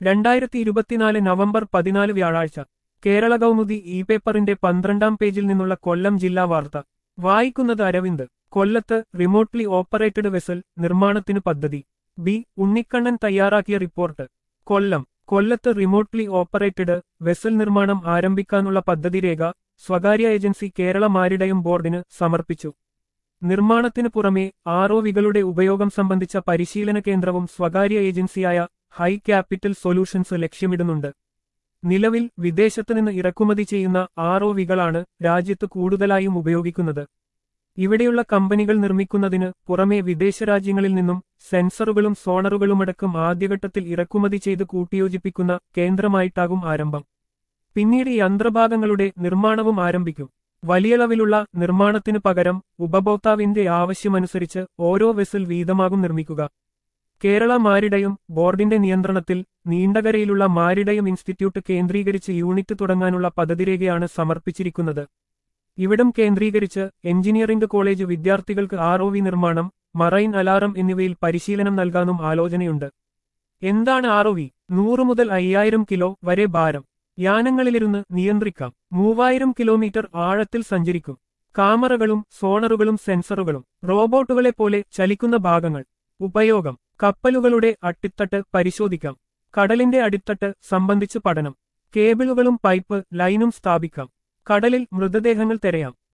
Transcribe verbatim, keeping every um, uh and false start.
രണ്ടായിരത്തി ഇരുപത്തിനാല് നവംബർ പതിനാല് വ്യാഴാഴ്ച കേരള കൗമുദി ഇ പേപ്പറിന്റെ പന്ത്രണ്ടാം പേജിൽ നിന്നുള്ള കൊല്ലം ജില്ലാ വാർത്ത വായിക്കുന്നത് അരവിന്ദ്. കൊല്ലത്ത് റിമോട്ട്ലി ഓപ്പറേറ്റഡ് വെസൽ നിർമ്മാണത്തിന് പദ്ധതി. ബി ഉണ്ണിക്കണ്ണൻ തയ്യാറാക്കിയ റിപ്പോർട്ട്. കൊല്ലം. കൊല്ലത്ത് റിമോട്ട്ലി ഓപ്പറേറ്റഡ് വെസൽ നിർമ്മാണം ആരംഭിക്കാനുള്ള പദ്ധതിരേഖ സ്വകാര്യ ഏജൻസി കേരള മാരിടൈം ബോർഡിന് സമർപ്പിച്ചു. നിർമ്മാണത്തിന് പുറമെ ആർഒവികളുടെ ഉപയോഗം സംബന്ധിച്ച പരിശീലന കേന്ദ്രവും സ്വകാര്യ ഏജൻസിയായ ഹൈ ക്യാപിറ്റൽ സൊല്യൂഷൻസ് ലക്ഷ്യമിടുന്നുണ്ട്. നിലവിൽ വിദേശത്തുനിന്ന് ഇറക്കുമതി ചെയ്യുന്ന ആർഒവികളാണ് രാജ്യത്ത് കൂടുതലായും ഉപയോഗിക്കുന്നത്. ഇവിടെയുള്ള കമ്പനികൾ നിർമ്മിക്കുന്നതിന് പുറമെ വിദേശ രാജ്യങ്ങളിൽ നിന്നും സെൻസറുകളും സോണറുകളുമടക്കം ആദ്യഘട്ടത്തിൽ ഇറക്കുമതി ചെയ്ത് കൂട്ടിയോജിപ്പിക്കുന്ന കേന്ദ്രമായിട്ടാകും ആരംഭം. പിന്നീട് യന്ത്രഭാഗങ്ങളുടെ നിർമ്മാണവും ആരംഭിക്കും. വലിയളവിലുള്ള നിർമ്മാണത്തിന് പകരം ഉപഭോക്താവിന്റെ ആവശ്യമനുസരിച്ച് ഓരോ വെസൽ വീതമാകും നിർമ്മിക്കുക. കേരള മാരിടൈം ബോർഡിന്റെ നിയന്ത്രണത്തിൽ നീണ്ടകരയിലുള്ള മാരിടൈം ഇൻസ്റ്റിറ്റ്യൂട്ട് കേന്ദ്രീകരിച്ച് യൂണിറ്റ് തുടങ്ങാനുള്ള പദ്ധതിരേഖയാണ് സമർപ്പിച്ചിരിക്കുന്നത്. ഇവിടം കേന്ദ്രീകരിച്ച് എഞ്ചിനീയറിംഗ് കോളേജ് വിദ്യാർത്ഥികൾക്ക് ആർഒവി നിർമ്മാണം, മറൈൻ അലാറം എന്നിവയിൽ പരിശീലനം നൽകാനും ആലോചനയുണ്ട്. എന്താണ് ആർഒവി? നൂറ് മുതൽ അയ്യായിരം കിലോ വരെ ഭാരം. യാനങ്ങളിലിരുന്ന് നിയന്ത്രിക്കാം. മൂവായിരം കിലോമീറ്റർ ആഴത്തിൽ സഞ്ചരിക്കും. കാമറകളും സോണറുകളും സെൻസറുകളും. റോബോട്ടുകളെപ്പോലെ ചലിക്കുന്ന ഭാഗങ്ങൾ. ഉപയോഗം: കപ്പലുകളുടെ അടിത്തട്ട് പരിശോധിക്കാം. കടലിന്റെ അടിത്തട്ട് സംബന്ധിച്ച് പഠനം. കേബിളുകളും പൈപ്പ് ലൈനും സ്ഥാപിക്കാം. കടലിൽ മൃതദേഹങ്ങൾ തിരയാം.